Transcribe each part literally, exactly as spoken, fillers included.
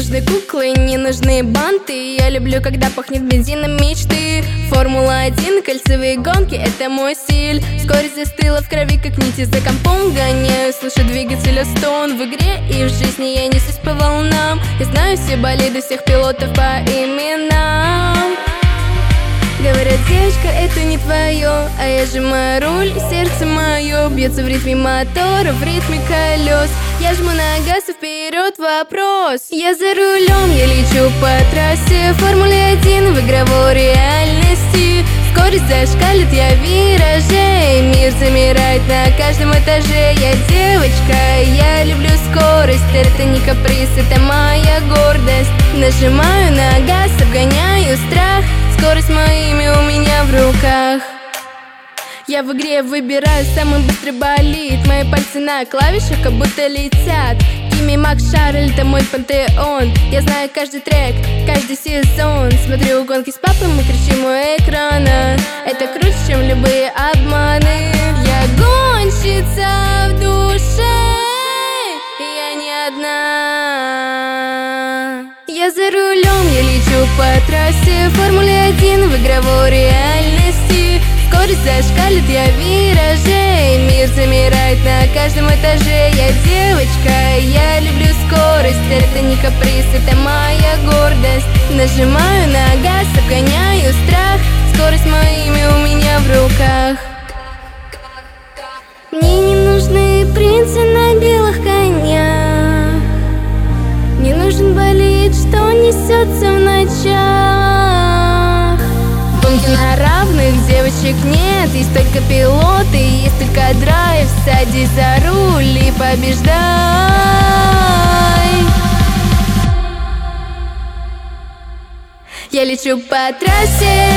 нужны куклы, не нужны банты. Я люблю, когда пахнет бензином мечты. Формула один, кольцевые гонки, это мой стиль. Скорость застыла в крови, как нити за компом гоняю. Слышу двигателя стон в игре и в жизни я несусь по волнам. Я знаю все болиды, всех пилотов по именам. Говорят, девочка, это не твое, а я сжимаю руль, и сердце мое бьется в ритме мотора, в ритме колес. Я жму на газ и вперед вопрос. Я за рулем, я лечу по трассе, в Формуле один, в игровой реальности. Скорость зашкалит, я в вираже, мир замирает на каждом этаже. Я девочка, я люблю скорость, это не каприз, это моя гордость. Нажимаю на газ, обгоняю страх, скорость моими у меня в руках. Я в игре выбираю самый быстрый болид. Мои пальцы на клавишах как будто летят. Кими, Макс, Шарль, это мой пантеон. Я знаю каждый трек, каждый сезон. Смотрю гонки с папой, мы кричим у экрана. Это круче, чем любые обманы. Я гонщица в душе, я не одна. Я за рулем, я лечу по трассе, в Формуле один, в игровой реальности. Скорость зашкалит, я в вираже, мир замирает на каждом этаже. Я девочка, я люблю скорость, это не каприз, это моя гордость. Нажимаю на газ, обгоняю страх, скорость моими у меня в руках. Мне не нужны принцы на белых конях, не нужен болид, что несется в ночах. Гонки на равных, девочек нет, есть только пилоты, есть только драйв. Садись за руль и побеждай. Я лечу по трассе,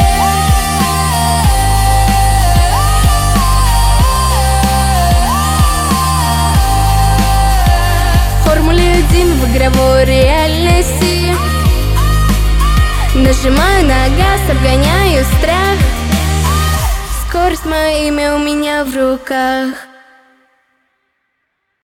Формуле один, в игровой реальности. Нажимаю на газ, обгоняю страх, скорость моими у меня в руках.